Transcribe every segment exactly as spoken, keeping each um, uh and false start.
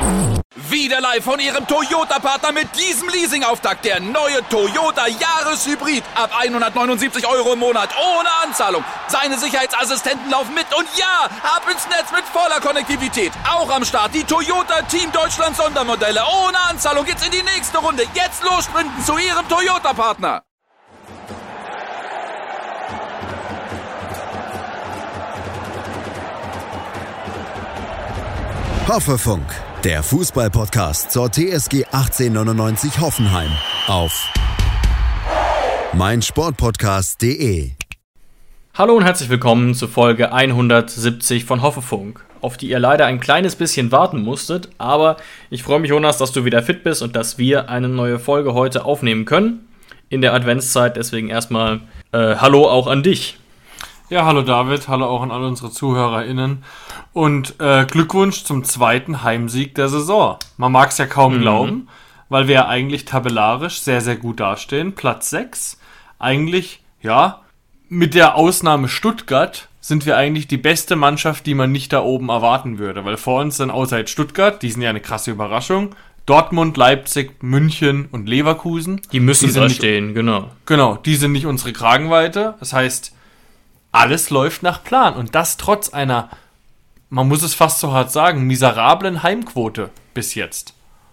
Wieder live von Ihrem Toyota-Partner mit diesem Leasing-Auftakt. Der neue Toyota Jahreshybrid. Ab hundertneunundsiebzig Euro im Monat. Ohne Anzahlung. Seine Sicherheitsassistenten laufen mit. Und ja, ab ins Netz mit voller Konnektivität. Auch am Start die Toyota Team Deutschland Sondermodelle. Ohne Anzahlung geht's in die nächste Runde. Jetzt los sprinten zu Ihrem Toyota-Partner. Hoffefunk, der Fußball-Podcast zur T S G achtzehnhundertneunundneunzig Hoffenheim auf meinsportpodcast punkt de. Hallo und herzlich willkommen zu Folge hundertsiebzig von Hoffefunk, auf die ihr leider ein kleines bisschen warten musstet, aber ich freue mich, Jonas, dass du wieder fit bist und dass wir eine neue Folge heute aufnehmen können in der Adventszeit, deswegen erstmal äh, Hallo auch an dich. Ja, hallo David, hallo auch an alle unsere ZuhörerInnen und äh, Glückwunsch zum zweiten Heimsieg der Saison. Man mag es ja kaum mhm. glauben, weil wir ja eigentlich tabellarisch sehr, sehr gut dastehen. Platz sechs, eigentlich, ja, mit der Ausnahme Stuttgart sind wir eigentlich die beste Mannschaft, die man nicht da oben erwarten würde, weil vor uns sind außer jetzt Stuttgart, die sind ja eine krasse Überraschung, Dortmund, Leipzig, München und Leverkusen. Die müssen die da stehen, genau. Genau, die sind nicht unsere Kragenweite, das heißt, alles läuft nach Plan und das trotz einer, man muss es fast so hart sagen, miserablen Heimquote bis jetzt.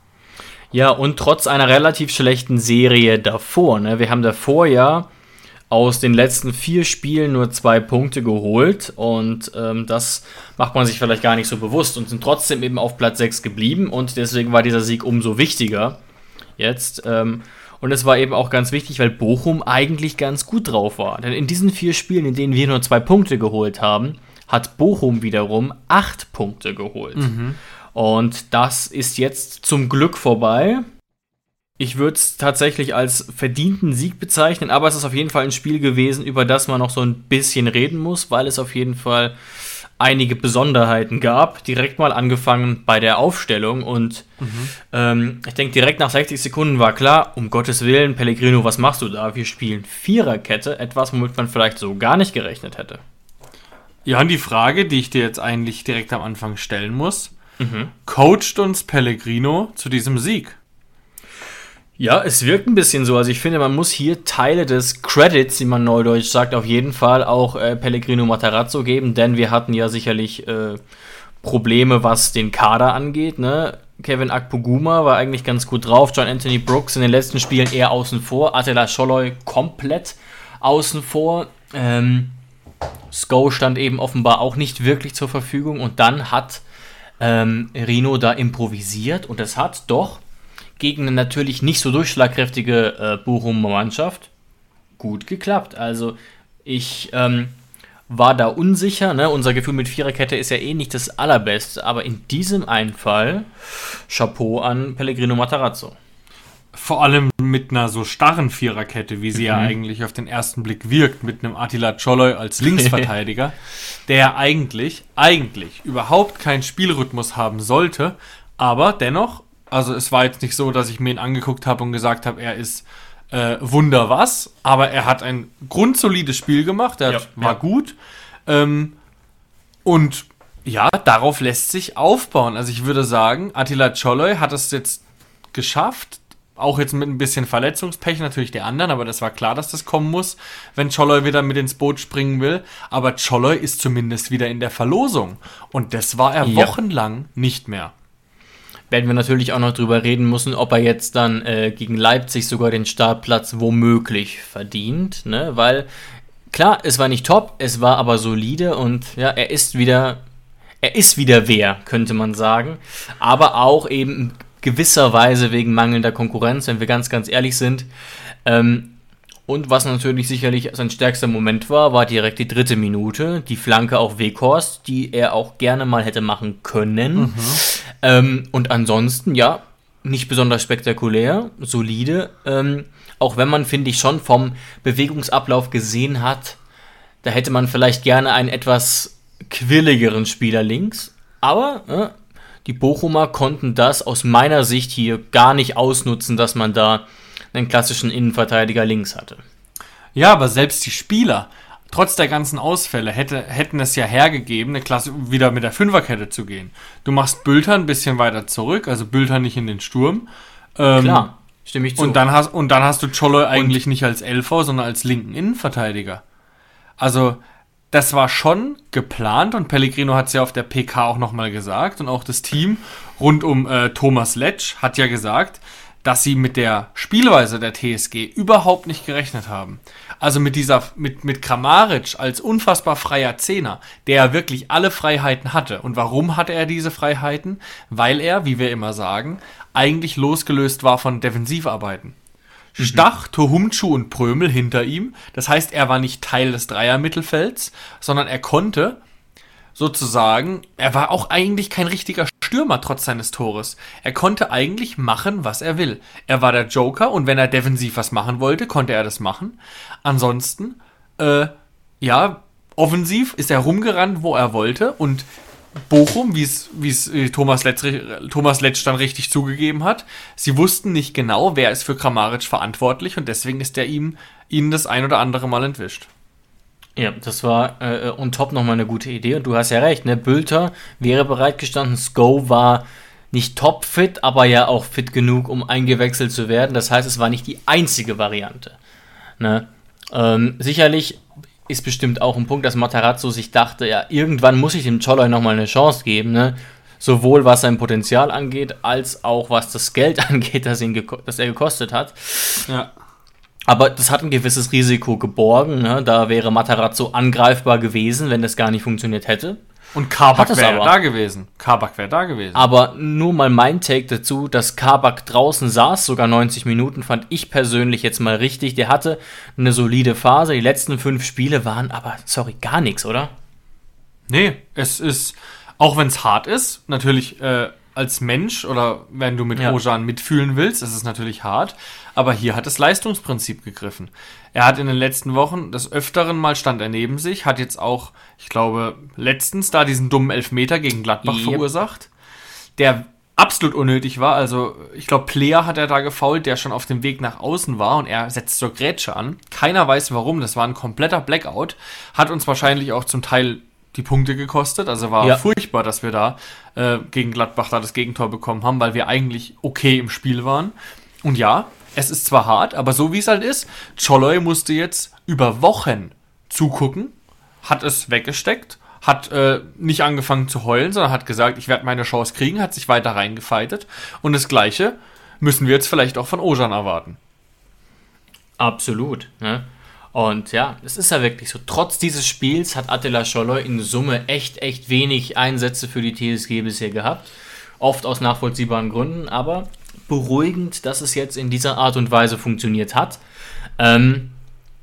Ja, und trotz einer relativ schlechten Serie davor. Ne? Wir haben davor ja aus den letzten vier Spielen nur zwei Punkte geholt und ähm, das macht man sich vielleicht gar nicht so bewusst und sind trotzdem eben auf Platz sechs geblieben und deswegen war dieser Sieg umso wichtiger jetzt. Ähm, Und es war eben auch ganz wichtig, weil Bochum eigentlich ganz gut drauf war. Denn in diesen vier Spielen, in denen wir nur zwei Punkte geholt haben, hat Bochum wiederum acht Punkte geholt. Mhm. Und das ist jetzt zum Glück vorbei. Ich würde es tatsächlich als verdienten Sieg bezeichnen, aber es ist auf jeden Fall ein Spiel gewesen, über das man noch so ein bisschen reden muss, weil es auf jeden Fall einige Besonderheiten gab, direkt mal angefangen bei der Aufstellung und mhm. ähm, ich denke, direkt nach sechzig Sekunden war klar, um Gottes Willen, Pellegrino, was machst du da? Wir spielen Viererkette, etwas, womit man vielleicht so gar nicht gerechnet hätte. Ja, und die Frage, die ich dir jetzt eigentlich direkt am Anfang stellen muss, mhm. coacht uns Pellegrino zu diesem Sieg? Ja, es wirkt ein bisschen so. Also ich finde, man muss hier Teile des Credits, wie man neudeutsch sagt, auf jeden Fall auch äh, Pellegrino Matarazzo geben, denn wir hatten ja sicherlich äh, Probleme, was den Kader angeht. Ne? Kevin Akpoguma war eigentlich ganz gut drauf, John Anthony Brooks in den letzten Spielen eher außen vor, Attila Scholloy komplett außen vor. Ähm, Sko stand eben offenbar auch nicht wirklich zur Verfügung und dann hat ähm, Rino da improvisiert und es hat doch gegen eine natürlich nicht so durchschlagkräftige äh, Bochumer Mannschaft gut geklappt. Also ich ähm, war da unsicher. Ne? Unser Gefühl mit Viererkette ist ja eh nicht das allerbeste, aber in diesem einen Fall Chapeau an Pellegrino Matarazzo. Vor allem mit einer so starren Viererkette, wie sie mhm. ja eigentlich auf den ersten Blick wirkt, mit einem Attila Scholloy als Linksverteidiger, der ja eigentlich, eigentlich überhaupt keinen Spielrhythmus haben sollte, aber dennoch. Also es war jetzt nicht so, dass ich mir ihn angeguckt habe und gesagt habe, er ist äh, Wunder was, aber er hat ein grundsolides Spiel gemacht, er ja, war ja. gut ähm, und ja, darauf lässt sich aufbauen. Also ich würde sagen, Attila Scholloy hat es jetzt geschafft, auch jetzt mit ein bisschen Verletzungspech natürlich der anderen, aber das war klar, dass das kommen muss, wenn Scholloy wieder mit ins Boot springen will, aber Scholloy ist zumindest wieder in der Verlosung und das war er ja. wochenlang nicht mehr. Werden wir natürlich auch noch drüber reden müssen, ob er jetzt dann äh, gegen Leipzig sogar den Startplatz womöglich verdient, ne? Weil, klar, es war nicht top, es war aber solide und ja, er ist wieder, er ist wieder wer, könnte man sagen, aber auch eben in gewisser Weise wegen mangelnder Konkurrenz, wenn wir ganz, ganz ehrlich sind. Ähm, und was natürlich sicherlich sein stärkster Moment war, war direkt die dritte Minute, die Flanke auf Weghorst, die er auch gerne mal hätte machen können. Mhm. Ähm, und ansonsten, ja, nicht besonders spektakulär, solide. Ähm, auch wenn man, finde ich, schon vom Bewegungsablauf gesehen hat, da hätte man vielleicht gerne einen etwas quirligeren Spieler links. Aber äh, die Bochumer konnten das aus meiner Sicht hier gar nicht ausnutzen, dass man da einen klassischen Innenverteidiger links hatte. Ja, aber selbst die Spieler, trotz der ganzen Ausfälle hätte, hätten es ja hergegeben, eine Klasse wieder mit der Fünferkette zu gehen. Du machst Bülter ein bisschen weiter zurück, also Bülter nicht in den Sturm. Ähm, Klar, stimme ich zu. Und dann hast, und dann hast du Czoloi eigentlich nicht als Elfer, sondern als linken Innenverteidiger. Also, das war schon geplant und Pellegrino hat es ja auf der P K auch nochmal gesagt und auch das Team rund um äh, Thomas Letsch hat ja gesagt, dass sie mit der Spielweise der T S G überhaupt nicht gerechnet haben. Also mit dieser, mit, mit Kramaric als unfassbar freier Zehner, der ja wirklich alle Freiheiten hatte. Und warum hatte er diese Freiheiten? Weil er, wie wir immer sagen, eigentlich losgelöst war von Defensivarbeiten. Mhm. Stach, Tohumcu und Prömel hinter ihm. Das heißt, er war nicht Teil des Dreiermittelfelds, sondern er konnte sozusagen, er war auch eigentlich kein richtiger Stürmer trotz seines Tores. Er konnte eigentlich machen, was er will. Er war der Joker und wenn er defensiv was machen wollte, konnte er das machen. Ansonsten, äh, ja, offensiv ist er rumgerannt, wo er wollte und Bochum, wie es wie es Thomas Letsch, Thomas Letsch dann richtig zugegeben hat, sie wussten nicht genau, wer ist für Kramaric verantwortlich und deswegen ist er ihm ihnen das ein oder andere Mal entwischt. Ja, das war äh, on top nochmal eine gute Idee und du hast ja recht, ne? Bülter wäre bereit gestanden, Sko war nicht topfit, aber ja auch fit genug, um eingewechselt zu werden. Das heißt, es war nicht die einzige Variante. Ne? Ähm, sicherlich ist bestimmt auch ein Punkt, dass Matarazzo sich dachte, ja, irgendwann muss ich dem Czoloi nochmal eine Chance geben, ne? Sowohl was sein Potenzial angeht, als auch was das Geld angeht, das, ihn geko- das er gekostet hat. Ja. Aber das hat ein gewisses Risiko geborgen, ne? Da wäre Matarazzo angreifbar gewesen, wenn das gar nicht funktioniert hätte. Und Kabak wäre da gewesen. Kabak wäre da gewesen. Aber nur mal mein Take dazu, dass Kabak draußen saß, sogar neunzig Minuten, fand ich persönlich jetzt mal richtig. Der hatte eine solide Phase. Die letzten fünf Spiele waren aber, sorry, gar nichts, oder? Nee, es ist, auch wenn es hart ist, natürlich äh, als Mensch oder wenn du mit Ja. Ojan mitfühlen willst, ist es natürlich hart. Aber hier hat das Leistungsprinzip gegriffen. Er hat in den letzten Wochen des Öfteren mal stand er neben sich, hat jetzt auch, ich glaube, letztens da diesen dummen Elfmeter gegen Gladbach Yep. verursacht, der absolut unnötig war. Also ich glaube, Player hat er da gefoult, der schon auf dem Weg nach außen war und er setzt zur Grätsche an. Keiner weiß warum, das war ein kompletter Blackout. Hat uns wahrscheinlich auch zum Teil die Punkte gekostet. Also war Ja. furchtbar, dass wir da äh, gegen Gladbach da das Gegentor bekommen haben, weil wir eigentlich okay im Spiel waren. Und ja, es ist zwar hart, aber so wie es halt ist, Czoloi musste jetzt über Wochen zugucken, hat es weggesteckt, hat äh, nicht angefangen zu heulen, sondern hat gesagt, ich werde meine Chance kriegen, hat sich weiter reingefeitet. Und das Gleiche müssen wir jetzt vielleicht auch von Ojan erwarten. Absolut, ne? Und ja, es ist ja wirklich so. Trotz dieses Spiels hat Attila Czoloi in Summe echt, echt wenig Einsätze für die T S G bisher gehabt. Oft aus nachvollziehbaren Gründen, aber beruhigend, dass es jetzt in dieser Art und Weise funktioniert hat. Ähm,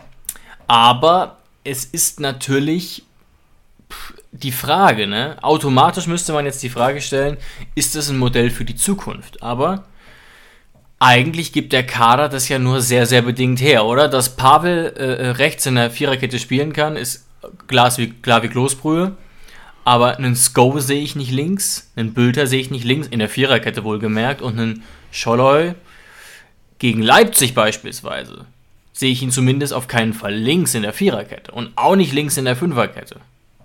aber es ist natürlich pff, die Frage, ne? Automatisch müsste man jetzt die Frage stellen, ist das ein Modell für die Zukunft? Aber eigentlich gibt der Kader das ja nur sehr, sehr bedingt her, oder? Dass Pavel äh, rechts in der Viererkette spielen kann, ist Glas wie, klar wie Kloßbrühe. Aber einen Sko sehe ich nicht links, einen Bülter sehe ich nicht links, in der Viererkette wohlgemerkt. Und einen Czoloi gegen Leipzig beispielsweise sehe ich ihn zumindest auf keinen Fall links in der Viererkette. Und auch nicht links in der Fünferkette.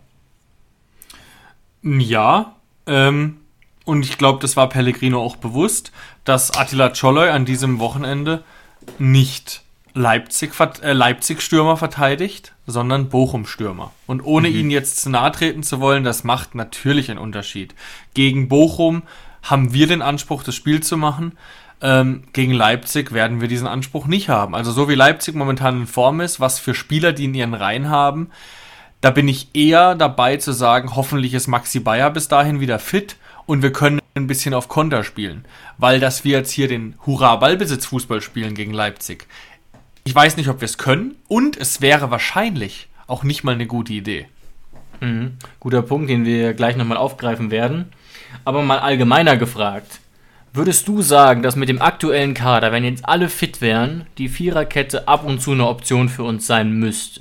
Ja, ähm, und ich glaube, das war Pellegrino auch bewusst, dass Attila Czoloi an diesem Wochenende nicht Leipzig, äh, Leipzig-Stürmer verteidigt, sondern Bochum-Stürmer. Und ohne mhm. ihn jetzt zu nahe treten zu wollen, das macht natürlich einen Unterschied. Gegen Bochum haben wir den Anspruch, das Spiel zu machen. Ähm, gegen Leipzig werden wir diesen Anspruch nicht haben. Also so wie Leipzig momentan in Form ist, was für Spieler die in ihren Reihen haben, da bin ich eher dabei zu sagen, hoffentlich ist Maxi Bayer bis dahin wieder fit und wir können ein bisschen auf Konter spielen. Weil dass wir jetzt hier den Hurra-Ballbesitz-Fußball spielen gegen Leipzig, ich weiß nicht, ob wir es können und es wäre wahrscheinlich auch nicht mal eine gute Idee. Mhm. Guter Punkt, den wir gleich nochmal aufgreifen werden. Aber mal allgemeiner gefragt, würdest du sagen, dass mit dem aktuellen Kader, wenn jetzt alle fit wären, die Viererkette ab und zu eine Option für uns sein müsste?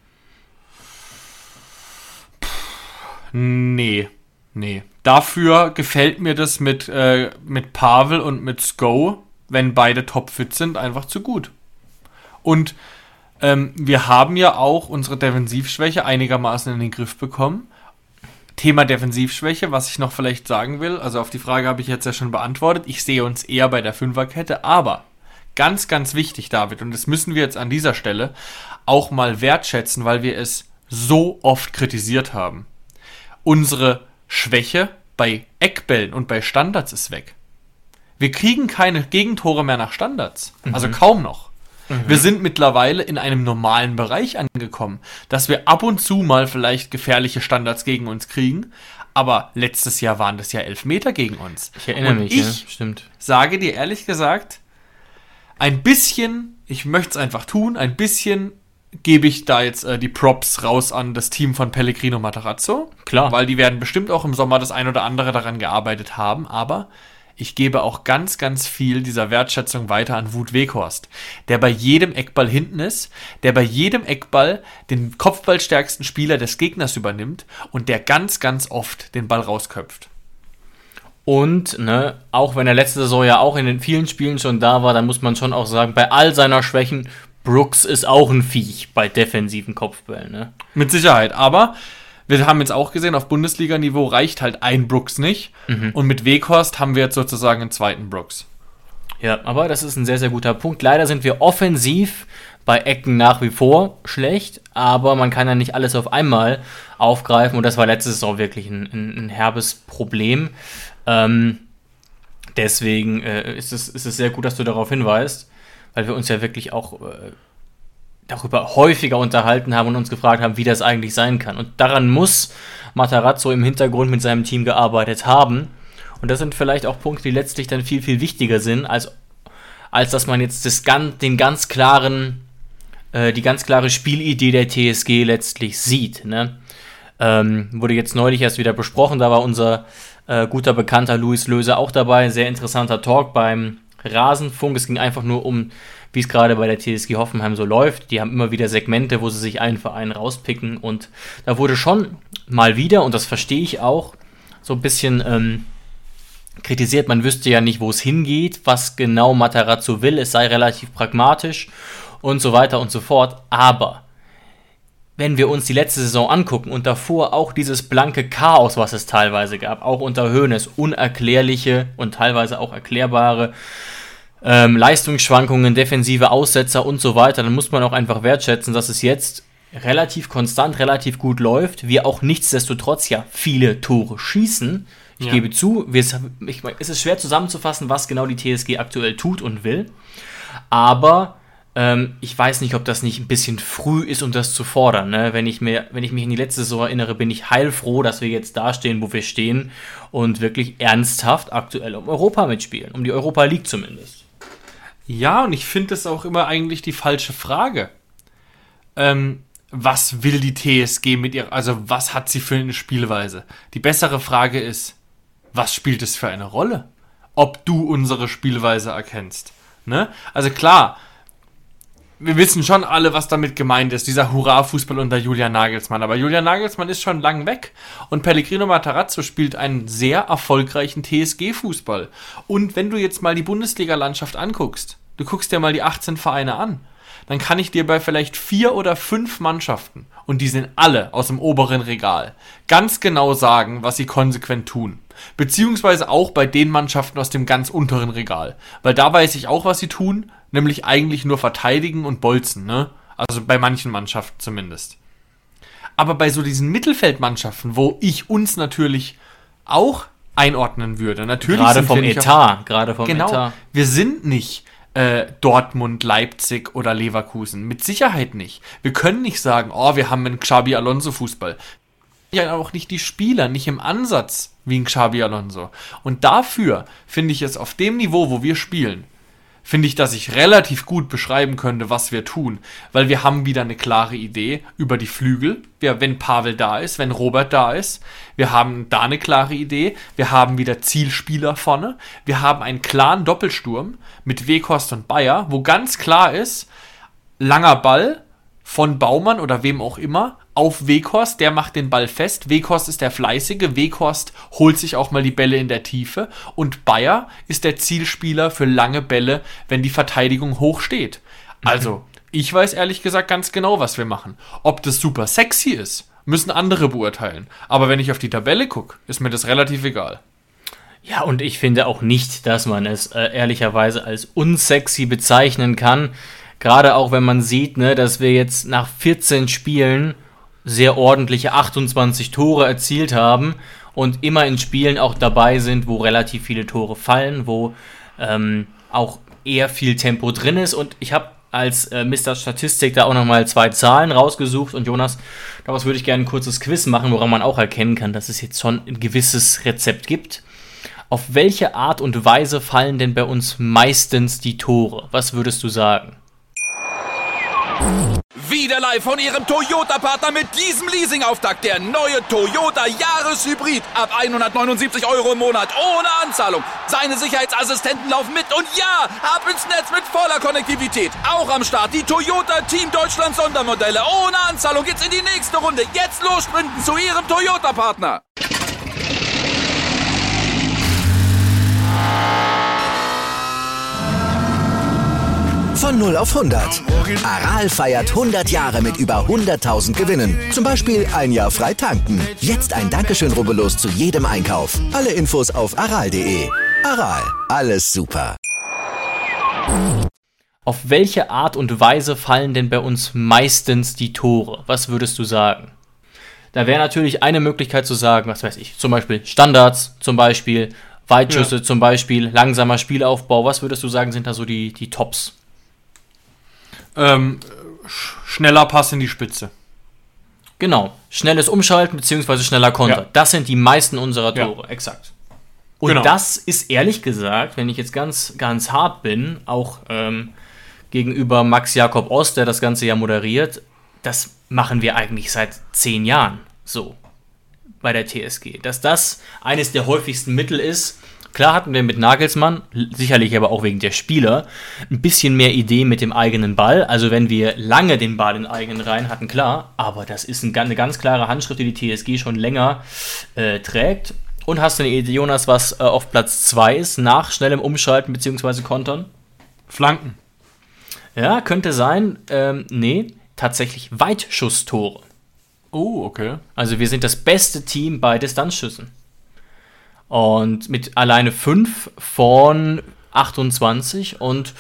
Nee, nee. Dafür gefällt mir das mit, äh, mit Pavel und mit Sko, wenn beide topfit sind, einfach zu gut. Und Ähm, wir haben ja auch unsere Defensivschwäche einigermaßen in den Griff bekommen. Thema Defensivschwäche, was ich noch vielleicht sagen will, also auf die Frage habe ich jetzt ja schon beantwortet. Ich sehe uns eher bei der Fünferkette, aber ganz, ganz wichtig, David, und das müssen wir jetzt an dieser Stelle auch mal wertschätzen, weil wir es so oft kritisiert haben. Unsere Schwäche bei Eckbällen und bei Standards ist weg. Wir kriegen keine Gegentore mehr nach Standards, also mhm. kaum noch. Mhm. Wir sind mittlerweile in einem normalen Bereich angekommen, dass wir ab und zu mal vielleicht gefährliche Standards gegen uns kriegen, aber letztes Jahr waren das ja Elfmeter gegen uns. Ich erinnere und mich, ich ja, stimmt. sage dir ehrlich gesagt, ein bisschen, ich möchte es einfach tun, ein bisschen gebe ich da jetzt äh, die Props raus an das Team von Pellegrino Matarazzo. Klar. Weil die werden bestimmt auch im Sommer das ein oder andere daran gearbeitet haben, aber ich gebe auch ganz, ganz viel dieser Wertschätzung weiter an Wout Weghorst, der bei jedem Eckball hinten ist, der bei jedem Eckball den kopfballstärksten Spieler des Gegners übernimmt und der ganz, ganz oft den Ball rausköpft. Und, ne, auch wenn er letzte Saison ja auch in den vielen Spielen schon da war, dann muss man schon auch sagen, bei all seiner Schwächen, Brooks ist auch ein Viech bei defensiven Kopfbällen, ne? Mit Sicherheit, aber wir haben jetzt auch gesehen, auf Bundesliga-Niveau reicht halt ein Brooks nicht. Mhm. Und mit Weghorst haben wir jetzt sozusagen einen zweiten Brooks. Ja, aber das ist ein sehr, sehr guter Punkt. Leider sind wir offensiv bei Ecken nach wie vor schlecht, aber man kann ja nicht alles auf einmal aufgreifen und das war letzte Saison wirklich ein, ein, ein herbes Problem. Ähm, deswegen äh, ist, es, ist es sehr gut, dass du darauf hinweist, weil wir uns ja wirklich auch äh, darüber häufiger unterhalten haben und uns gefragt haben, wie das eigentlich sein kann. Und daran muss Matarazzo im Hintergrund mit seinem Team gearbeitet haben. Und das sind vielleicht auch Punkte, die letztlich dann viel, viel wichtiger sind, als, als dass man jetzt das, den ganz klaren, äh, die ganz klare Spielidee der T S G letztlich sieht. Ne? Ähm, wurde jetzt neulich erst wieder besprochen, da war unser äh, guter Bekannter Luis Löse auch dabei. Sehr interessanter Talk beim Rasenfunk. Es ging einfach nur um, wie es gerade bei der T S G Hoffenheim so läuft. Die haben immer wieder Segmente, wo sie sich einen Verein rauspicken und da wurde schon mal wieder, und das verstehe ich auch, so ein bisschen ähm, kritisiert, man wüsste ja nicht, wo es hingeht, was genau Matarazzo will, es sei relativ pragmatisch und so weiter und so fort, aber wenn wir uns die letzte Saison angucken und davor auch dieses blanke Chaos, was es teilweise gab, auch unter Hoeneß, unerklärliche und teilweise auch erklärbare ähm, Leistungsschwankungen, defensive Aussetzer und so weiter, dann muss man auch einfach wertschätzen, dass es jetzt relativ konstant, relativ gut läuft, wir auch nichtsdestotrotz ja viele Tore schießen. Ich ja. gebe zu, wir, ich, es ist schwer zusammenzufassen, was genau die T S G aktuell tut und will, aber ähm, ich weiß nicht, ob das nicht ein bisschen früh ist, um das zu fordern. Ne? Wenn ich mir, wenn ich mich in die letzte Saison erinnere, bin ich heilfroh, dass wir jetzt da stehen, wo wir stehen und wirklich ernsthaft aktuell um Europa mitspielen, um die Europa League zumindest. Ja, und ich finde das auch immer eigentlich die falsche Frage. Ähm, was will die T S G mit ihr, also was hat sie für eine Spielweise? Die bessere Frage ist, was spielt es für eine Rolle? Ob du unsere Spielweise erkennst. Ne? Also klar, wir wissen schon alle, was damit gemeint ist, dieser Hurra-Fußball unter Julian Nagelsmann. Aber Julian Nagelsmann ist schon lang weg. Und Pellegrino Matarazzo spielt einen sehr erfolgreichen T S G-Fußball. Und wenn du jetzt mal die Bundesliga-Landschaft anguckst, du guckst dir mal die achtzehn Vereine an, dann kann ich dir bei vielleicht vier oder fünf Mannschaften, und die sind alle aus dem oberen Regal, ganz genau sagen, was sie konsequent tun. Beziehungsweise auch bei den Mannschaften aus dem ganz unteren Regal. Weil da weiß ich auch, was sie tun, nämlich eigentlich nur verteidigen und bolzen, ne? Also bei manchen Mannschaften zumindest. Aber bei so diesen Mittelfeldmannschaften, wo ich uns natürlich auch einordnen würde, natürlich gerade vom Etat, gerade vom genau, Etat. Wir sind nicht äh, Dortmund, Leipzig oder Leverkusen, mit Sicherheit nicht. Wir können nicht sagen, oh, wir haben einen Xabi Alonso Fußball. Ja, auch nicht die Spieler, nicht im Ansatz wie ein Xabi Alonso. Und dafür finde ich es auf dem Niveau, wo wir spielen, finde ich, dass ich relativ gut beschreiben könnte, was wir tun. Weil wir haben wieder eine klare Idee über die Flügel. Wir, wenn Pavel da ist, wenn Robert da ist. Wir haben da eine klare Idee. Wir haben wieder Zielspieler vorne. Wir haben einen klaren Doppelsturm mit Weghorst und Bayer, wo ganz klar ist, langer Ball von Baumann oder wem auch immer auf Weghorst, der macht den Ball fest. Weghorst ist der Fleißige, Weghorst holt sich auch mal die Bälle in der Tiefe und Bayer ist der Zielspieler für lange Bälle, wenn die Verteidigung hoch steht. Also Ich weiß ehrlich gesagt ganz genau, was wir machen. Ob das super sexy ist, müssen andere beurteilen. Aber wenn ich auf die Tabelle gucke, ist mir das relativ egal. Ja, und ich finde auch nicht, dass man es äh, ehrlicherweise als unsexy bezeichnen kann. Gerade auch, wenn man sieht, ne, dass wir jetzt nach vierzehn Spielen sehr ordentliche achtundzwanzig Tore erzielt haben und immer in Spielen auch dabei sind, wo relativ viele Tore fallen, wo ähm, auch eher viel Tempo drin ist. Und ich habe als äh, Mister Statistik da auch nochmal zwei Zahlen rausgesucht. Und Jonas, daraus würde ich gerne ein kurzes Quiz machen, woran man auch erkennen kann, dass es jetzt schon ein gewisses Rezept gibt. Auf welche Art und Weise fallen denn bei uns meistens die Tore? Was würdest du sagen? Wieder live von Ihrem Toyota-Partner mit diesem Leasing-Auftakt. Der neue Toyota Jahreshybrid. Ab hundertneunundsiebzig Euro im Monat. Ohne Anzahlung. Seine Sicherheitsassistenten laufen mit. Und ja, ab ins Netz mit voller Konnektivität. Auch am Start die Toyota Team Deutschland Sondermodelle. Ohne Anzahlung geht's in die nächste Runde. Jetzt los sprinten zu Ihrem Toyota-Partner. Von null auf hundert. Aral feiert hundert Jahre mit über hunderttausend Gewinnen. Zum Beispiel ein Jahr frei tanken. Jetzt ein Dankeschön, rubbellos zu jedem Einkauf. Alle Infos auf aral punkt de. Aral, alles super. Auf welche Art und Weise fallen denn bei uns meistens die Tore? Was würdest du sagen? Da wäre natürlich eine Möglichkeit zu sagen, was weiß ich, zum Beispiel Standards, zum Beispiel Weitschüsse, ja. Zum Beispiel langsamer Spielaufbau. Was würdest du sagen, sind da so die, die Tops? Ähm, sch- schneller Pass in die Spitze. Genau, schnelles Umschalten bzw. schneller Konter. Ja. Das sind die meisten unserer Tore, ja. Exakt. Und genau. Das ist ehrlich gesagt, wenn ich jetzt ganz, ganz hart bin, auch ähm, gegenüber Max Jakob Ost, der das Ganze ja moderiert, das machen wir eigentlich seit zehn Jahren so bei der T S G. Dass das eines der häufigsten Mittel ist. Klar hatten wir mit Nagelsmann, sicherlich aber auch wegen der Spieler, ein bisschen mehr Idee mit dem eigenen Ball. Also wenn wir lange den Ball in eigenen Reihen hatten, klar. Aber das ist ein, eine ganz klare Handschrift, die die T S G schon länger äh, trägt. Und hast du eine Idee, Jonas, was äh, auf Platz zwei ist, nach schnellem Umschalten bzw. Kontern? Flanken. Ja, könnte sein. Ähm, nee, tatsächlich Weitschusstore. Oh, okay. Also wir sind das beste Team bei Distanzschüssen. Und mit alleine fünf von achtundzwanzig. Und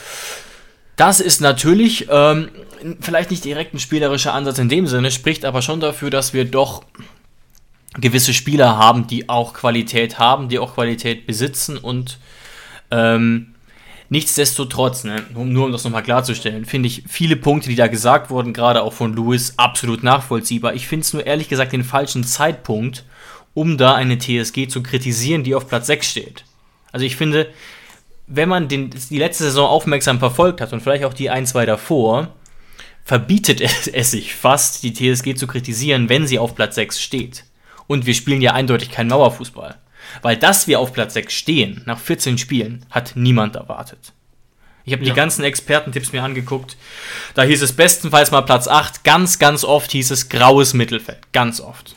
das ist natürlich ähm, vielleicht nicht direkt ein spielerischer Ansatz in dem Sinne, spricht aber schon dafür, dass wir doch gewisse Spieler haben, die auch Qualität haben, die auch Qualität besitzen. Und ähm, nichtsdestotrotz, ne, nur um das nochmal klarzustellen, finde ich viele Punkte, die da gesagt wurden, gerade auch von Louis, absolut nachvollziehbar. Ich finde es nur ehrlich gesagt den falschen Zeitpunkt, um da eine T S G zu kritisieren, die auf Platz sechs steht. Also ich finde, wenn man den, die letzte Saison aufmerksam verfolgt hat und vielleicht auch die ein, zwei davor, verbietet es, es sich fast, die T S G zu kritisieren, wenn sie auf Platz sechs steht. Und wir spielen ja eindeutig keinen Mauerfußball. Weil dass wir auf Platz sechs stehen, nach vierzehn Spielen, hat niemand erwartet. Ich habe ja. die ganzen Expertentipps mir angeguckt. Da hieß es bestenfalls mal Platz acht. Ganz, ganz oft hieß es graues Mittelfeld. Ganz oft.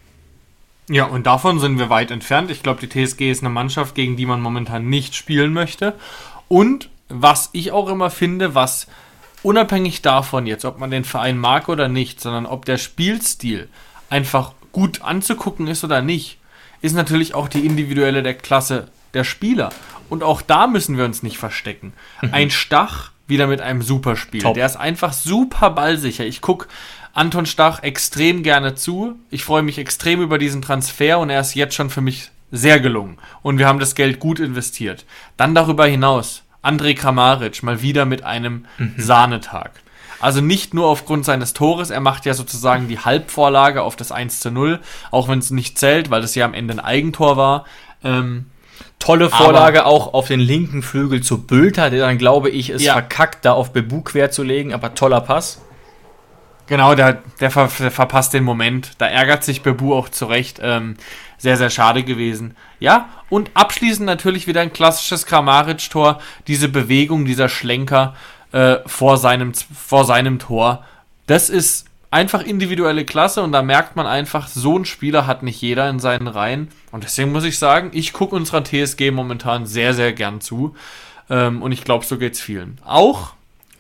Ja, und davon sind wir weit entfernt. Ich glaube, die T S G ist eine Mannschaft, gegen die man momentan nicht spielen möchte. Und was ich auch immer finde, was unabhängig davon jetzt, ob man den Verein mag oder nicht, sondern ob der Spielstil einfach gut anzugucken ist oder nicht, ist natürlich auch die individuelle der Klasse der Spieler. Und auch da müssen wir uns nicht verstecken. Mhm. Ein Stach wieder mit einem Superspiel. Top. Der ist einfach super ballsicher. Ich gucke Anton Stach extrem gerne zu. Ich freue mich extrem über diesen Transfer und er ist jetzt schon für mich sehr gelungen. Und wir haben das Geld gut investiert. Dann darüber hinaus Andrej Kramaric mal wieder mit einem mhm. Sahnetag. Also nicht nur aufgrund seines Tores, er macht ja sozusagen die Halbvorlage auf das eins zu null, auch wenn es nicht zählt, weil das ja am Ende ein Eigentor war. Ähm, Tolle Vorlage auch auf den linken Flügel zu Bülter, der dann, glaube ich, es ja. verkackt, da auf Bebu quer zu legen, aber toller Pass. Genau, der, der, ver, der verpasst den Moment. Da ärgert sich Bebu auch zurecht. Ähm, sehr, sehr schade gewesen. Ja, und abschließend natürlich wieder ein klassisches Kramaric-Tor. Diese Bewegung, dieser Schlenker äh, vor, seinem, vor seinem Tor. Das ist einfach individuelle Klasse und da merkt man einfach, so ein Spieler hat nicht jeder in seinen Reihen. Und deswegen muss ich sagen, ich gucke unserer T S G momentan sehr, sehr gern zu. Ähm, und ich glaube, so geht's vielen. Auch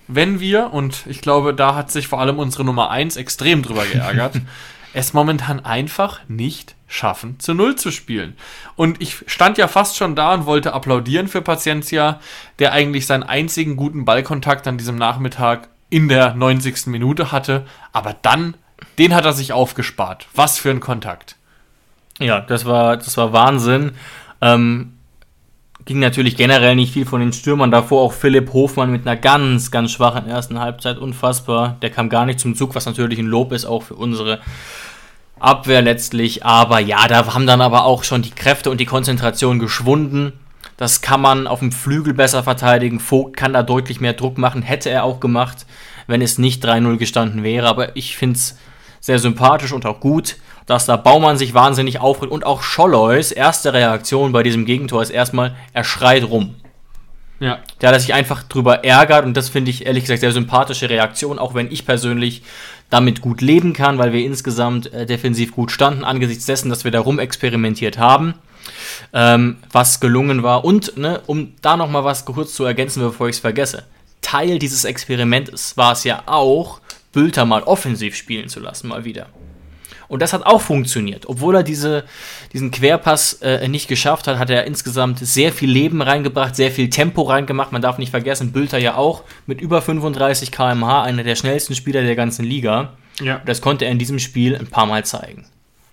wenn wir, und ich glaube, da hat sich vor allem unsere Nummer eins extrem drüber geärgert, es momentan einfach nicht schaffen, zu Null zu spielen. Und ich stand ja fast schon da und wollte applaudieren für Paciencia, der eigentlich seinen einzigen guten Ballkontakt an diesem Nachmittag in der neunzigsten Minute hatte, aber dann, den hat er sich aufgespart. Was für ein Kontakt. Ja, das war, das war Wahnsinn. Ähm, ging natürlich generell nicht viel von den Stürmern. Davor auch Philipp Hofmann mit einer ganz, ganz schwachen ersten Halbzeit. Unfassbar. Der kam gar nicht zum Zug, was natürlich ein Lob ist, auch für unsere Abwehr letztlich. Aber ja, da haben dann aber auch schon die Kräfte und die Konzentration geschwunden. Das kann man auf dem Flügel besser verteidigen. Vogt kann da deutlich mehr Druck machen. Hätte er auch gemacht, wenn es nicht drei null gestanden wäre. Aber ich finde es sehr sympathisch und auch gut, dass da Baumann sich wahnsinnig aufregt. Und auch Schollois erste Reaktion bei diesem Gegentor ist erstmal, er schreit rum. Ja. Der hat sich einfach drüber ärgert und das finde ich ehrlich gesagt sehr sympathische Reaktion, auch wenn ich persönlich damit gut leben kann, weil wir insgesamt äh, defensiv gut standen, angesichts dessen, dass wir da rumexperimentiert haben, ähm, was gelungen war. Und, ne, um da nochmal was kurz zu ergänzen, bevor ich es vergesse, Teil dieses Experiments war es ja auch, Bülter mal offensiv spielen zu lassen, mal wieder. Und das hat auch funktioniert. Obwohl er diese, diesen Querpass äh, nicht geschafft hat, hat er insgesamt sehr viel Leben reingebracht, sehr viel Tempo reingemacht. Man darf nicht vergessen, Bülter ja auch mit über fünfunddreißig Kilometer pro Stunde, einer der schnellsten Spieler der ganzen Liga. Ja. Das konnte er in diesem Spiel ein paar Mal zeigen.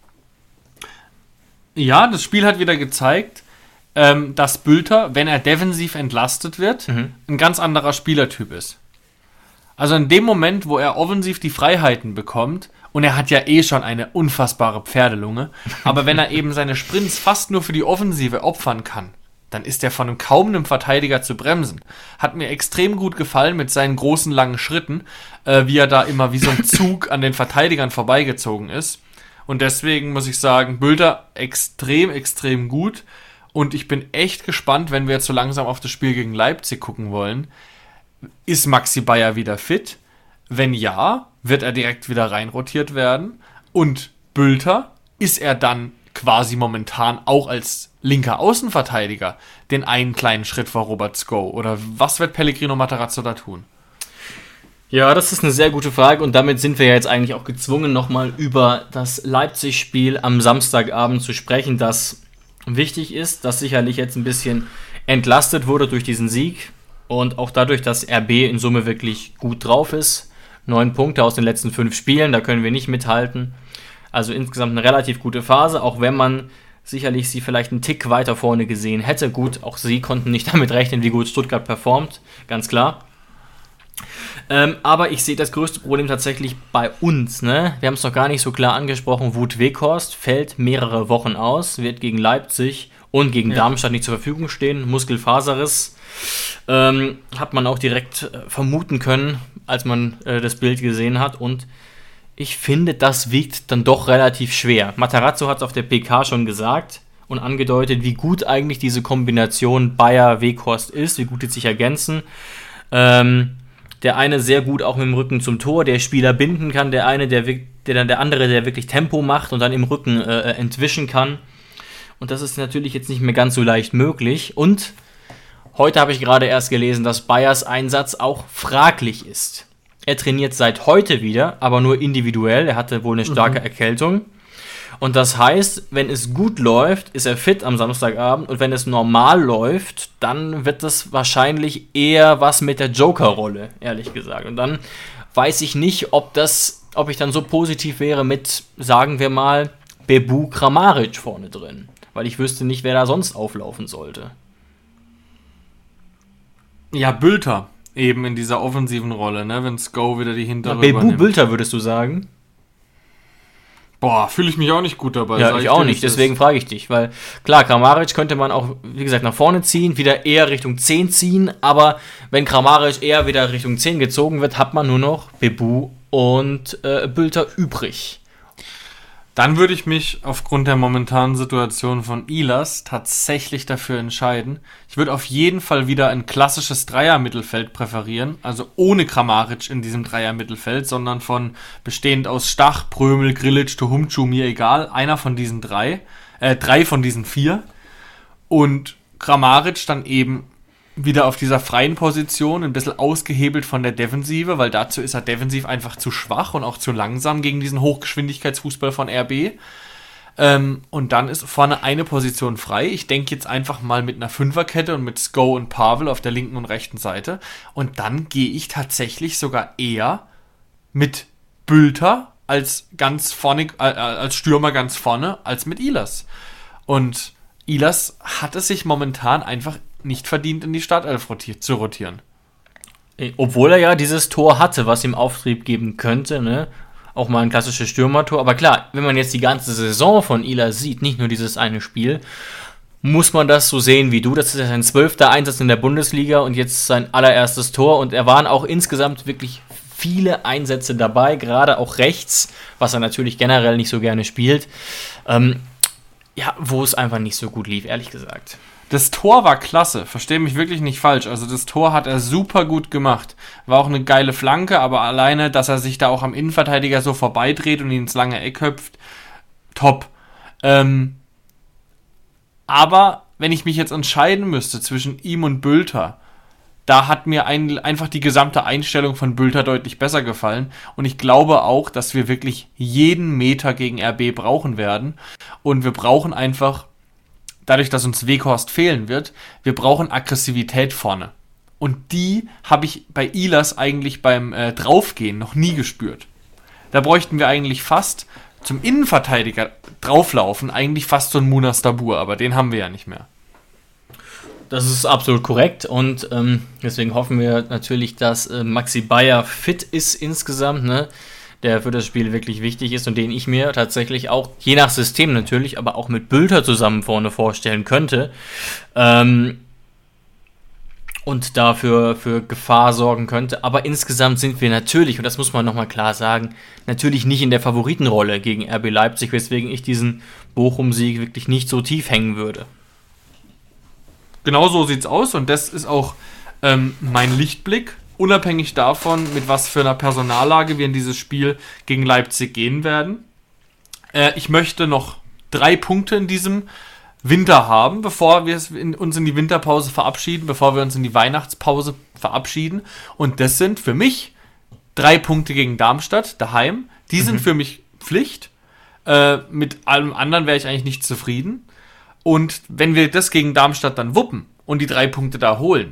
Ja, das Spiel hat wieder gezeigt, ähm, dass Bülter, wenn er defensiv entlastet wird, mhm. ein ganz anderer Spielertyp ist. Also in dem Moment, wo er offensiv die Freiheiten bekommt, und er hat ja eh schon eine unfassbare Pferdelunge, aber wenn er eben seine Sprints fast nur für die Offensive opfern kann, dann ist er von einem kaum einem Verteidiger zu bremsen. Hat mir extrem gut gefallen mit seinen großen, langen Schritten, äh, wie er da immer wie so ein Zug an den Verteidigern vorbeigezogen ist. Und deswegen muss ich sagen, Bülter extrem, extrem gut. Und ich bin echt gespannt, wenn wir jetzt so langsam auf das Spiel gegen Leipzig gucken wollen. Ist Maxi Bayer wieder fit? Wenn ja, wird er direkt wieder reinrotiert werden. Und Bülter, ist er dann quasi momentan auch als linker Außenverteidiger den einen kleinen Schritt vor Robert Sko? Oder was wird Pellegrino Matarazzo da tun? Ja, das ist eine sehr gute Frage und damit sind wir ja jetzt eigentlich auch gezwungen, nochmal über das Leipzig-Spiel am Samstagabend zu sprechen, das wichtig ist, das sicherlich jetzt ein bisschen entlastet wurde durch diesen Sieg und auch dadurch, dass R B in Summe wirklich gut drauf ist. Neun Punkte aus den letzten fünf Spielen, da können wir nicht mithalten. Also insgesamt eine relativ gute Phase, auch wenn man sicherlich sie vielleicht einen Tick weiter vorne gesehen hätte. Gut, auch sie konnten nicht damit rechnen, wie gut Stuttgart performt, ganz klar. Ähm, aber ich sehe das größte Problem tatsächlich bei uns. Ne? Wir haben es noch gar nicht so klar angesprochen. Wout Weghorst fällt mehrere Wochen aus, wird gegen Leipzig und gegen ja. Darmstadt nicht zur Verfügung stehen. Muskelfaserriss. Ähm, hat man auch direkt äh, vermuten können, als man äh, das Bild gesehen hat. Und ich finde, das wiegt dann doch relativ schwer. Matarazzo hat es auf der P K schon gesagt und angedeutet, wie gut eigentlich diese Kombination Bayer-Weghorst ist, wie gut die sich ergänzen. Ähm, der eine sehr gut auch mit dem Rücken zum Tor, der Spieler binden kann, der eine, der, der dann der andere, der wirklich Tempo macht und dann im Rücken äh, entwischen kann. Und das ist natürlich jetzt nicht mehr ganz so leicht möglich. Und heute habe ich gerade erst gelesen, dass Bayers Einsatz auch fraglich ist. Er trainiert seit heute wieder, aber nur individuell. Er hatte wohl eine starke mhm. Erkältung. Und das heißt, wenn es gut läuft, ist er fit am Samstagabend. Und wenn es normal läuft, dann wird das wahrscheinlich eher was mit der Joker-Rolle, ehrlich gesagt. Und dann weiß ich nicht, ob das, ob ich dann so positiv wäre mit, sagen wir mal, Bebu Kramaric vorne drin. Weil ich wüsste nicht, wer da sonst auflaufen sollte. Ja, Bülter eben in dieser offensiven Rolle, ne? Wenn Sko wieder die hintere ja, Bebu übernimmt. Bülter würdest du sagen? Boah, fühle ich mich auch nicht gut dabei. Ja, ich, ich auch nicht, deswegen frage ich dich. Weil klar, Kramaric könnte man auch, wie gesagt, nach vorne ziehen, wieder eher Richtung zehn ziehen, aber wenn Kramaric eher wieder Richtung zehn gezogen wird, hat man nur noch Bebu und äh, Bülter übrig. Dann würde ich mich aufgrund der momentanen Situation von Ilas tatsächlich dafür entscheiden. Ich würde auf jeden Fall wieder ein klassisches Dreier-Mittelfeld präferieren, also ohne Kramaric in diesem Dreier-Mittelfeld, sondern von bestehend aus Stach, Prömel, Grilic, Tohumcu, mir egal, einer von diesen drei, äh, drei von diesen vier und Kramaric dann eben wieder auf dieser freien Position, ein bisschen ausgehebelt von der Defensive, weil dazu ist er defensiv einfach zu schwach und auch zu langsam gegen diesen Hochgeschwindigkeitsfußball von R B. Ähm, und dann ist vorne eine Position frei. Ich denke jetzt einfach mal mit einer Fünferkette und mit Sko und Pavel auf der linken und rechten Seite. Und dann gehe ich tatsächlich sogar eher mit Bülter als ganz vorne, äh, als Stürmer ganz vorne, als mit Ilas. Und Ilas hat es sich momentan einfach nicht verdient, in die Startelf rotiert, zu rotieren. Obwohl er ja dieses Tor hatte, was ihm Auftrieb geben könnte, ne? Auch mal ein klassisches Stürmertor. Aber klar, wenn man jetzt die ganze Saison von Ilas sieht, nicht nur dieses eine Spiel, muss man das so sehen wie du. Das ist ja sein zwölfter Einsatz in der Bundesliga und jetzt sein allererstes Tor. Und er waren auch insgesamt wirklich viele Einsätze dabei, gerade auch rechts, was er natürlich generell nicht so gerne spielt. Ähm, ja, wo es einfach nicht so gut lief, ehrlich gesagt. Das Tor war klasse, verstehe mich wirklich nicht falsch. Also das Tor hat er super gut gemacht. War auch eine geile Flanke, aber alleine, dass er sich da auch am Innenverteidiger so vorbeidreht und ihn ins lange Eck köpft, top. Ähm, aber wenn ich mich jetzt entscheiden müsste zwischen ihm und Bülter, da hat mir ein, einfach die gesamte Einstellung von Bülter deutlich besser gefallen. Und ich glaube auch, dass wir wirklich jeden Meter gegen R B brauchen werden. Und wir brauchen einfach, dadurch, dass uns Weghorst fehlen wird, wir brauchen Aggressivität vorne. Und die habe ich bei Ilas eigentlich beim äh, Draufgehen noch nie gespürt. Da bräuchten wir eigentlich fast zum Innenverteidiger drauflaufen, eigentlich fast so ein Munas Dabur, aber den haben wir ja nicht mehr. Das ist absolut korrekt und ähm, deswegen hoffen wir natürlich, dass äh, Maxi Bayer fit ist insgesamt, ne? Der für das Spiel wirklich wichtig ist und den ich mir tatsächlich auch, je nach System natürlich, aber auch mit Bülter zusammen vorne vorstellen könnte. Ähm, und dafür für Gefahr sorgen könnte. Aber insgesamt sind wir natürlich, und das muss man nochmal klar sagen, natürlich nicht in der Favoritenrolle gegen R B Leipzig, weswegen ich diesen Bochum-Sieg wirklich nicht so tief hängen würde. Genau so sieht's aus und das ist auch ähm, mein Lichtblick. Unabhängig davon, mit was für einer Personallage wir in dieses Spiel gegen Leipzig gehen werden. Äh, ich möchte noch drei Punkte in diesem Winter haben, bevor wir in, uns in die Winterpause verabschieden, bevor wir uns in die Weihnachtspause verabschieden. Und das sind für mich drei Punkte gegen Darmstadt daheim. Die mhm. sind für mich Pflicht. Äh, mit allem anderen wäre ich eigentlich nicht zufrieden. Und wenn wir das gegen Darmstadt dann wuppen und die drei Punkte da holen,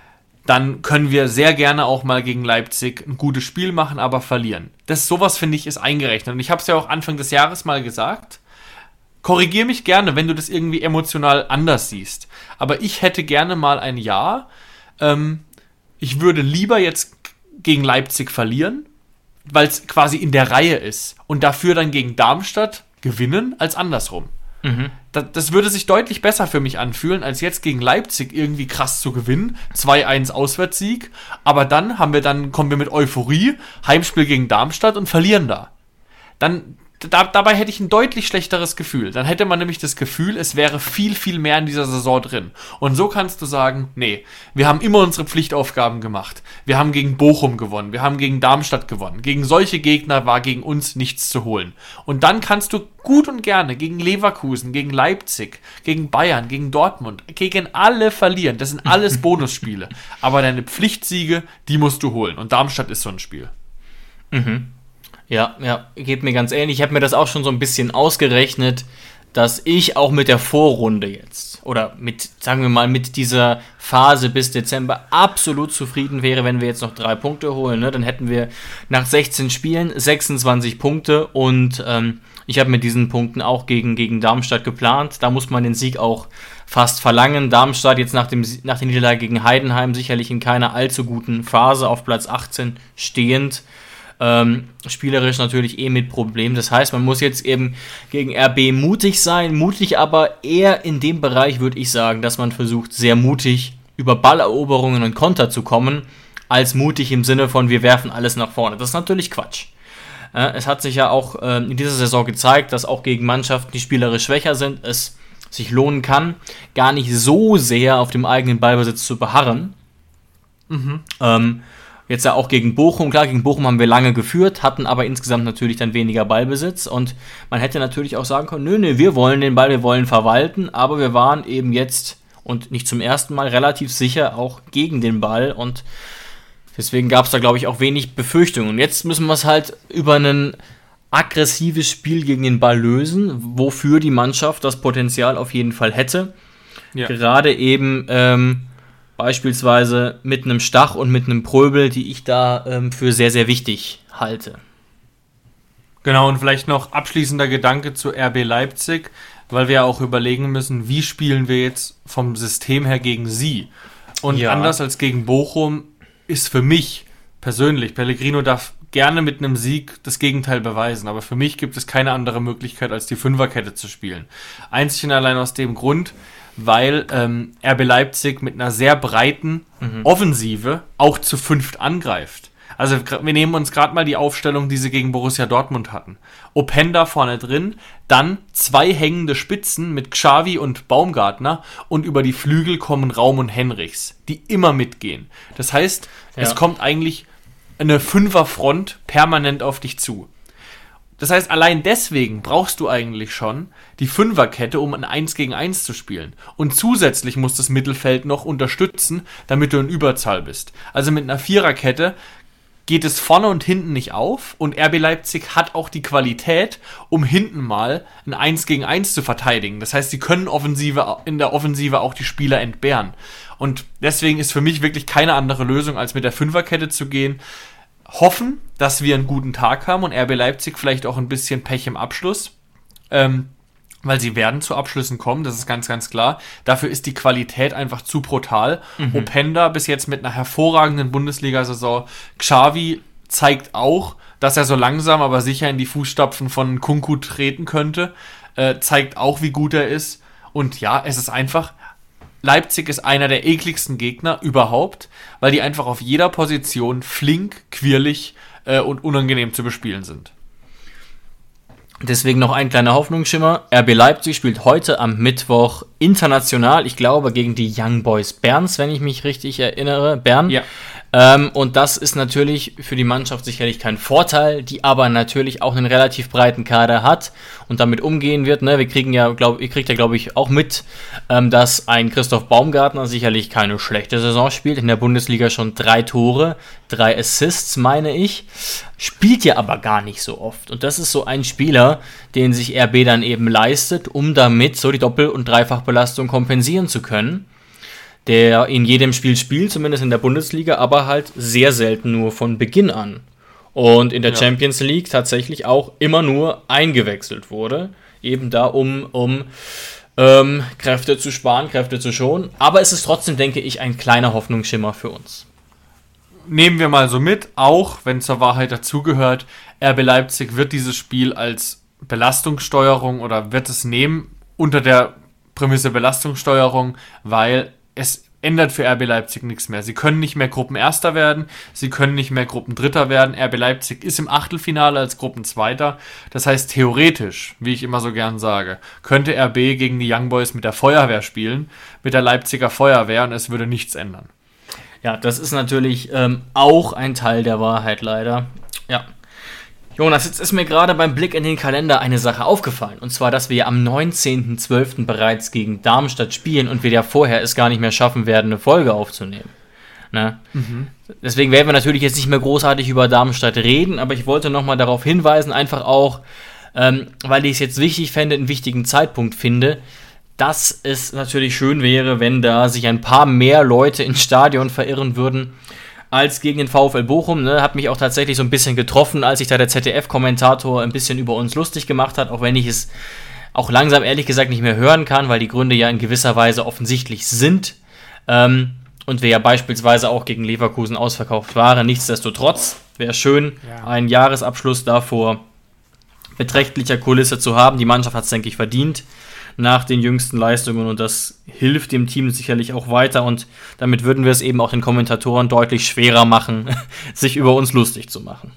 dann können wir sehr gerne auch mal gegen Leipzig ein gutes Spiel machen, aber verlieren. Das sowas, finde ich, ist eingerechnet. Und ich habe es ja auch Anfang des Jahres mal gesagt. Korrigiere mich gerne, wenn du das irgendwie emotional anders siehst. Aber ich hätte gerne mal ein Jahr. Ähm, ich würde lieber jetzt gegen Leipzig verlieren, weil es quasi in der Reihe ist. Und dafür dann gegen Darmstadt gewinnen, als andersrum. Mhm. Das, das würde sich deutlich besser für mich anfühlen, als jetzt gegen Leipzig irgendwie krass zu gewinnen. zwei eins Auswärtssieg. Aber dann haben wir dann kommen wir mit Euphorie, Heimspiel gegen Darmstadt und verlieren da. Dann da, dabei hätte ich ein deutlich schlechteres Gefühl. Dann hätte man nämlich das Gefühl, es wäre viel, viel mehr in dieser Saison drin. Und so kannst du sagen, nee, wir haben immer unsere Pflichtaufgaben gemacht. Wir haben gegen Bochum gewonnen, wir haben gegen Darmstadt gewonnen. Gegen solche Gegner war gegen uns nichts zu holen. Und dann kannst du gut und gerne gegen Leverkusen, gegen Leipzig, gegen Bayern, gegen Dortmund, gegen alle verlieren. Das sind alles Bonusspiele. Aber deine Pflichtsiege, die musst du holen. Und Darmstadt ist so ein Spiel. Mhm. Ja, ja, geht mir ganz ähnlich. Ich habe mir das auch schon so ein bisschen ausgerechnet, dass ich auch mit der Vorrunde jetzt oder mit, sagen wir mal, mit dieser Phase bis Dezember absolut zufrieden wäre, wenn wir jetzt noch drei Punkte holen. Ne? Dann hätten wir nach sechzehn Spielen sechsundzwanzig Punkte und ähm, ich habe mit diesen Punkten auch gegen, gegen Darmstadt geplant. Da muss man den Sieg auch fast verlangen. Darmstadt jetzt nach, dem, nach der Niederlage gegen Heidenheim sicherlich in keiner allzu guten Phase auf Platz achtzehn stehend. Ähm, spielerisch natürlich eh mit Problemen. Das heißt, man muss jetzt eben gegen R B mutig sein, mutig aber eher in dem Bereich, würde ich sagen, dass man versucht, sehr mutig über Balleroberungen und Konter zu kommen, als mutig im Sinne von, wir werfen alles nach vorne. Das ist natürlich Quatsch. Äh, es hat sich ja auch äh, in dieser Saison gezeigt, dass auch gegen Mannschaften, die spielerisch schwächer sind, es sich lohnen kann, gar nicht so sehr auf dem eigenen Ballbesitz zu beharren. Mhm. Ähm, Jetzt ja auch gegen Bochum, klar, gegen Bochum haben wir lange geführt, hatten aber insgesamt natürlich dann weniger Ballbesitz und man hätte natürlich auch sagen können, nö, nö, wir wollen den Ball, wir wollen verwalten, aber wir waren eben jetzt und nicht zum ersten Mal relativ sicher auch gegen den Ball und deswegen gab es da, glaube ich, auch wenig Befürchtungen. Und jetzt müssen wir es halt über ein aggressives Spiel gegen den Ball lösen, wofür die Mannschaft das Potenzial auf jeden Fall hätte. Ja. Gerade eben ähm, beispielsweise mit einem Stach und mit einem Pröbel, die ich da ähm, für sehr, sehr wichtig halte. Genau, und vielleicht noch abschließender Gedanke zu R B Leipzig, weil wir ja auch überlegen müssen, wie spielen wir jetzt vom System her gegen sie. Und ja. anders als gegen Bochum ist für mich persönlich, Pellegrino darf gerne mit einem Sieg das Gegenteil beweisen, aber für mich gibt es keine andere Möglichkeit, als die Fünferkette zu spielen. Einzig und allein aus dem Grund, weil ähm, R B Leipzig mit einer sehr breiten mhm. Offensive auch zu fünft angreift. Also wir nehmen uns gerade mal die Aufstellung, die sie gegen Borussia Dortmund hatten. Openda vorne drin, dann zwei hängende Spitzen mit Xavi und Baumgartner und über die Flügel kommen Raum und Henrichs, die immer mitgehen. Das heißt, ja. es kommt eigentlich eine Fünferfront permanent auf dich zu. Das heißt, allein deswegen brauchst du eigentlich schon die Fünferkette, um ein eins gegen eins zu spielen. Und zusätzlich muss das Mittelfeld noch unterstützen, damit du in Überzahl bist. Also mit einer Viererkette geht es vorne und hinten nicht auf und R B Leipzig hat auch die Qualität, um hinten mal ein eins gegen eins zu verteidigen. Das heißt, sie können Offensive, in der Offensive auch die Spieler entbehren. Und deswegen ist für mich wirklich keine andere Lösung, als mit der Fünferkette zu gehen. Hoffen, dass wir einen guten Tag haben und R B Leipzig vielleicht auch ein bisschen Pech im Abschluss. Ähm, weil sie werden zu Abschlüssen kommen, das ist ganz, ganz klar. Dafür ist die Qualität einfach zu brutal. Mhm. Openda bis jetzt mit einer hervorragenden Bundesliga-Saison. Xavi zeigt auch, dass er so langsam, aber sicher in die Fußstapfen von Kunku treten könnte. Äh, zeigt auch, wie gut er ist. Und ja, es ist einfach, Leipzig ist einer der ekligsten Gegner überhaupt, weil die einfach auf jeder Position flink, quirlig äh, und unangenehm zu bespielen sind. Deswegen noch ein kleiner Hoffnungsschimmer. R B Leipzig spielt heute am Mittwoch international, ich glaube gegen die Young Boys Berns, wenn ich mich richtig erinnere. Bern. Ja. Ähm, und das ist natürlich für die Mannschaft sicherlich kein Vorteil, die aber natürlich auch einen relativ breiten Kader hat und damit umgehen wird. Ne? Wir kriegen ja, glaub, ihr kriegt ja, glaube ich, auch mit, ähm, dass ein Christoph Baumgartner sicherlich keine schlechte Saison spielt. In der Bundesliga schon drei Tore, drei Assists, meine ich. Spielt ja aber gar nicht so oft. Und das ist so ein Spieler, den sich R B dann eben leistet, um damit so die Doppel- und Dreifachbelastung kompensieren zu können. Der in jedem Spiel spielt, zumindest in der Bundesliga, aber halt sehr selten nur von Beginn an. Und in der ja. Champions League tatsächlich auch immer nur eingewechselt wurde. Eben da, um, um ähm, Kräfte zu sparen, Kräfte zu schonen. Aber es ist trotzdem, denke ich, ein kleiner Hoffnungsschimmer für uns. Nehmen wir mal so mit, auch wenn zur Wahrheit dazugehört, R B Leipzig wird dieses Spiel als Belastungssteuerung oder wird es nehmen unter der Prämisse Belastungssteuerung, weil es ändert für R B Leipzig nichts mehr. Sie können nicht mehr Gruppenerster werden, sie können nicht mehr Gruppendritter werden. R B Leipzig ist im Achtelfinale als Gruppenzweiter. Das heißt, theoretisch, wie ich immer so gern sage, könnte R B gegen die Young Boys mit der Feuerwehr spielen, mit der Leipziger Feuerwehr, und es würde nichts ändern. Ja, das ist natürlich ähm, auch ein Teil der Wahrheit leider. Ja. Jonas, jetzt ist mir gerade beim Blick in den Kalender eine Sache aufgefallen. Und zwar, dass wir am neunzehnten zwölften bereits gegen Darmstadt spielen und wir ja vorher es gar nicht mehr schaffen werden, eine Folge aufzunehmen. Ne? Mhm. Deswegen werden wir natürlich jetzt nicht mehr großartig über Darmstadt reden, aber ich wollte nochmal darauf hinweisen, einfach auch, ähm, weil ich es jetzt wichtig fände, einen wichtigen Zeitpunkt finde, dass es natürlich schön wäre, wenn da sich ein paar mehr Leute ins Stadion verirren würden, als gegen den VfL Bochum. Ne, hat mich auch tatsächlich so ein bisschen getroffen, als sich da der Z D F-Kommentator ein bisschen über uns lustig gemacht hat, auch wenn ich es auch langsam ehrlich gesagt nicht mehr hören kann, weil die Gründe ja in gewisser Weise offensichtlich sind ähm, und wir ja beispielsweise auch gegen Leverkusen ausverkauft waren. Nichtsdestotrotz wäre schön, ja. einen Jahresabschluss da vor beträchtlicher Kulisse zu haben. Die Mannschaft hat es, denke ich, verdient nach den jüngsten Leistungen und das hilft dem Team sicherlich auch weiter und damit würden wir es eben auch den Kommentatoren deutlich schwerer machen, sich über uns lustig zu machen.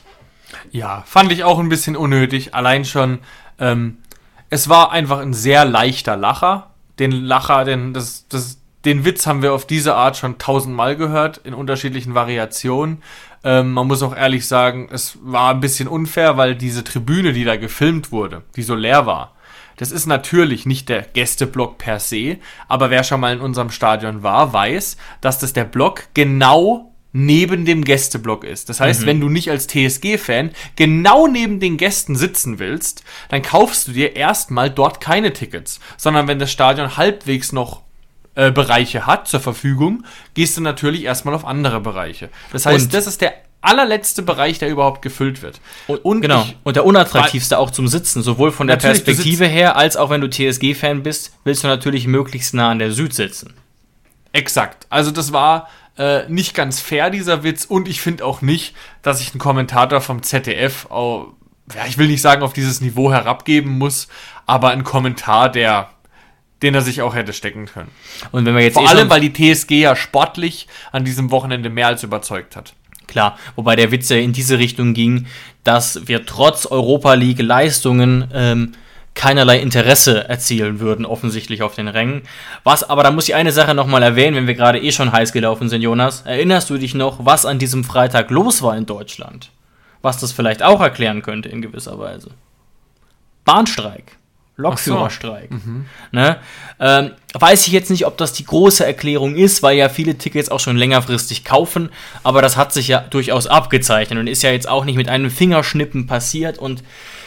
Ja, fand ich auch ein bisschen unnötig, allein schon, ähm, es war einfach ein sehr leichter Lacher, den Lacher, den, das, das, den Witz haben wir auf diese Art schon tausendmal gehört, in unterschiedlichen Variationen. Ähm, man muss auch ehrlich sagen, es war ein bisschen unfair, weil diese Tribüne, die da gefilmt wurde, die so leer war, Das ist natürlich nicht der Gästeblock per se, aber wer schon mal in unserem Stadion war, weiß, dass das der Block genau neben dem Gästeblock ist. Das heißt, mhm. wenn du nicht als T S G-Fan genau neben den Gästen sitzen willst, dann kaufst du dir erstmal dort keine Tickets, sondern wenn das Stadion halbwegs noch äh, Bereiche hat zur Verfügung, gehst du natürlich erstmal auf andere Bereiche. Das heißt, und das ist der allerletzte Bereich, der überhaupt gefüllt wird. Und, und genau. Ich, und der unattraktivste auch zum Sitzen, sowohl von der Perspektive her, als auch wenn du T S G-Fan bist, willst du natürlich möglichst nah an der Süd sitzen. Exakt. Also das war äh, nicht ganz fair, dieser Witz, und ich finde auch nicht, dass ich einen Kommentator vom Z D F, auch, ja, ich will nicht sagen, auf dieses Niveau herabgeben muss, aber ein Kommentar, der den er sich auch hätte stecken können. Und wenn wir jetzt Vor eh allem, weil die T S G ja sportlich an diesem Wochenende mehr als überzeugt hat. Klar, wobei der Witz ja in diese Richtung ging, dass wir trotz Europa-League-Leistungen ähm, keinerlei Interesse erzielen würden, offensichtlich auf den Rängen. Was, aber da muss ich eine Sache nochmal erwähnen, wenn wir gerade eh schon heiß gelaufen sind, Jonas. Erinnerst du dich noch, was an diesem Freitag los war in Deutschland? Was das vielleicht auch erklären könnte in gewisser Weise. Bahnstreik. Lokführerstreik. So. Mhm. Ne? Ähm, weiß ich jetzt nicht, ob das die große Erklärung ist, weil ja viele Tickets auch schon längerfristig kaufen, aber das hat sich ja durchaus abgezeichnet und ist ja jetzt auch nicht mit einem Fingerschnippen passiert und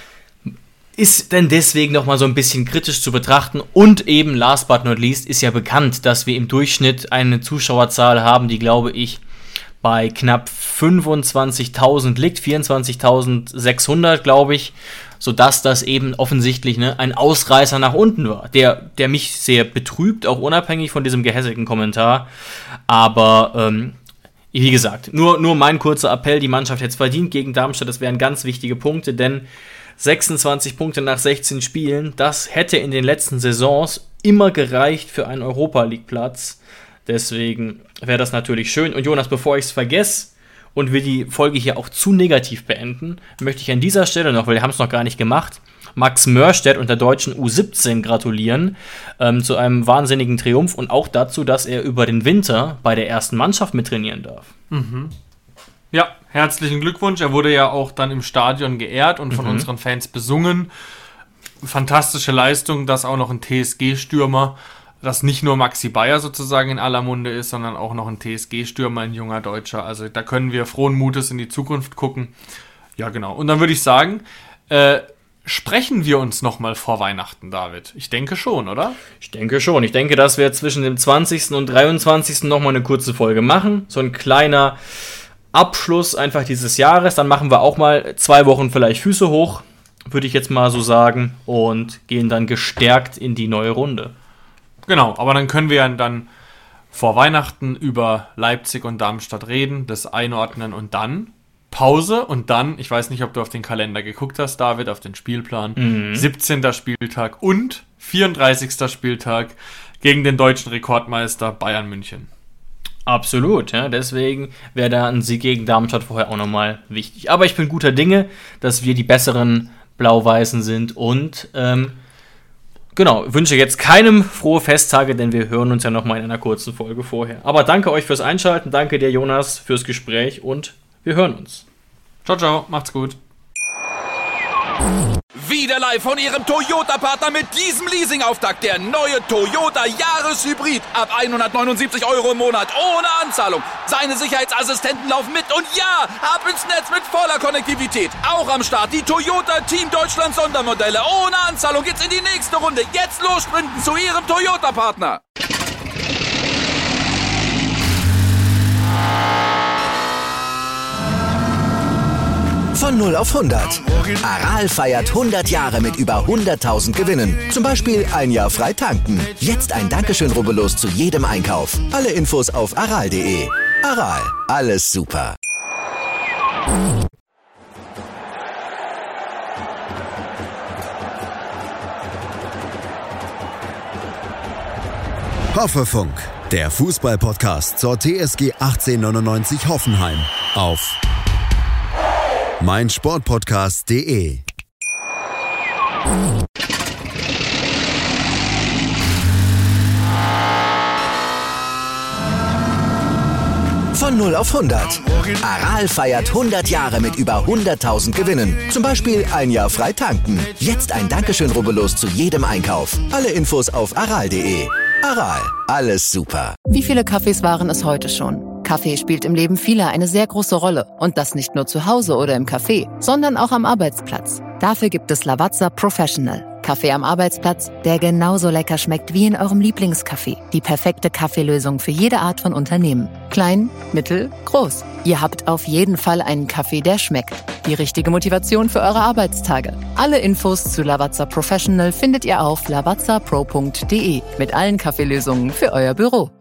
ist denn deswegen nochmal so ein bisschen kritisch zu betrachten. Und eben, last but not least, ist ja bekannt, dass wir im Durchschnitt eine Zuschauerzahl haben, die, glaube ich, bei knapp fünfundzwanzigtausend liegt, vierundzwanzigtausendsechshundert, glaube ich, sodass das eben offensichtlich ne, ein Ausreißer nach unten war, der, der mich sehr betrübt, auch unabhängig von diesem gehässigen Kommentar. Aber ähm, wie gesagt, nur, nur mein kurzer Appell, die Mannschaft hätte es verdient gegen Darmstadt, das wären ganz wichtige Punkte, denn sechsundzwanzig Punkte nach sechzehn Spielen, das hätte in den letzten Saisons immer gereicht für einen Europa-League-Platz. Deswegen wäre das natürlich schön. Und Jonas, bevor ich es vergesse und wir die Folge hier auch zu negativ beenden, möchte ich an dieser Stelle noch, weil wir haben es noch gar nicht gemacht, Max Mörstedt und der deutschen U siebzehn gratulieren ähm, zu einem wahnsinnigen Triumph und auch dazu, dass er über den Winter bei der ersten Mannschaft mittrainieren darf. Mhm. Ja, herzlichen Glückwunsch. Er wurde ja auch dann im Stadion geehrt und von mhm. unseren Fans besungen. Fantastische Leistung, dass auch noch ein T S G-Stürmer, dass nicht nur Maxi Bayer sozusagen in aller Munde ist, sondern auch noch ein T S G-Stürmer, ein junger Deutscher. Also da können wir frohen Mutes in die Zukunft gucken. Ja, genau. Und dann würde ich sagen, äh, sprechen wir uns nochmal vor Weihnachten, David? Ich denke schon, oder? Ich denke schon. Ich denke, dass wir zwischen dem zwanzigsten und dreiundzwanzigsten nochmal eine kurze Folge machen. So ein kleiner Abschluss einfach dieses Jahres. Dann machen wir auch mal zwei Wochen vielleicht Füße hoch, würde ich jetzt mal so sagen, und gehen dann gestärkt in die neue Runde. Genau, aber dann können wir ja dann vor Weihnachten über Leipzig und Darmstadt reden, das einordnen und dann Pause und dann, ich weiß nicht, ob du auf den Kalender geguckt hast, David, auf den Spielplan, mhm. siebzehnter Spieltag und vierunddreißigster Spieltag gegen den deutschen Rekordmeister Bayern München. Absolut, ja, deswegen wäre da ein Sieg gegen Darmstadt vorher auch nochmal wichtig. Aber ich bin guter Dinge, dass wir die besseren Blau-Weißen sind und ähm, genau, wünsche jetzt keinem frohe Festtage, denn wir hören uns ja nochmal in einer kurzen Folge vorher. Aber danke euch fürs Einschalten, danke dir Jonas fürs Gespräch und wir hören uns. Ciao, ciao, macht's gut. Wieder live von Ihrem Toyota-Partner mit diesem Leasing-Auftakt. Der neue Toyota Jahreshybrid. Ab hundertneunundsiebzig Euro im Monat. Ohne Anzahlung. Seine Sicherheitsassistenten laufen mit. Und ja, ab ins Netz mit voller Konnektivität. Auch am Start die Toyota Team Deutschland Sondermodelle. Ohne Anzahlung geht's in die nächste Runde. Jetzt los sprinten zu Ihrem Toyota-Partner. Von null auf hundert. Aral feiert hundert Jahre mit über hunderttausend Gewinnen. Zum Beispiel ein Jahr frei tanken. Jetzt ein Dankeschön, rubbellos zu jedem Einkauf. Alle Infos auf aral punkt de. Aral, alles super. Hoffefunk, der Fußball-Podcast zur T S G achtzehnhundertneunundneunzig Hoffenheim auf meinsportpodcast punkt de. Von null auf hundert. Aral feiert hundert Jahre mit über hunderttausend Gewinnen. Zum Beispiel ein Jahr frei tanken. Jetzt ein Dankeschön, rubbellos zu jedem Einkauf. Alle Infos auf aral punkt de. Aral, alles super. Wie viele Kaffees waren es heute schon? Kaffee spielt im Leben vieler eine sehr große Rolle. Und das nicht nur zu Hause oder im Café, sondern auch am Arbeitsplatz. Dafür gibt es Lavazza Professional. Kaffee am Arbeitsplatz, der genauso lecker schmeckt wie in eurem Lieblingscafé. Die perfekte Kaffeelösung für jede Art von Unternehmen. Klein, mittel, groß. Ihr habt auf jeden Fall einen Kaffee, der schmeckt. Die richtige Motivation für eure Arbeitstage. Alle Infos zu Lavazza Professional findet ihr auf lavazza pro punkt de mit allen Kaffeelösungen für euer Büro.